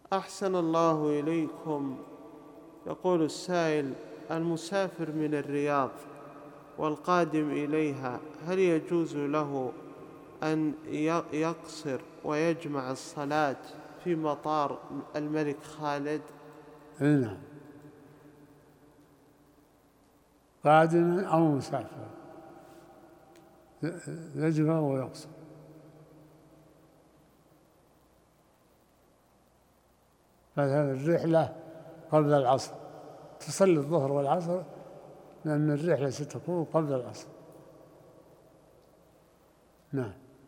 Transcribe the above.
أحسن الله إليكم. يقول السائل: المسافر من الرياض والقادم إليها هل يجوز له أن يقصر ويجمع الصلاة في مطار الملك خالد؟ نعم، قادم أو مسافر يجمع ويقصر. مثلا الرحلة قبل العصر تصلي الظهر والعصر، لأن الرحلة ستكون قبل العصر. نعم.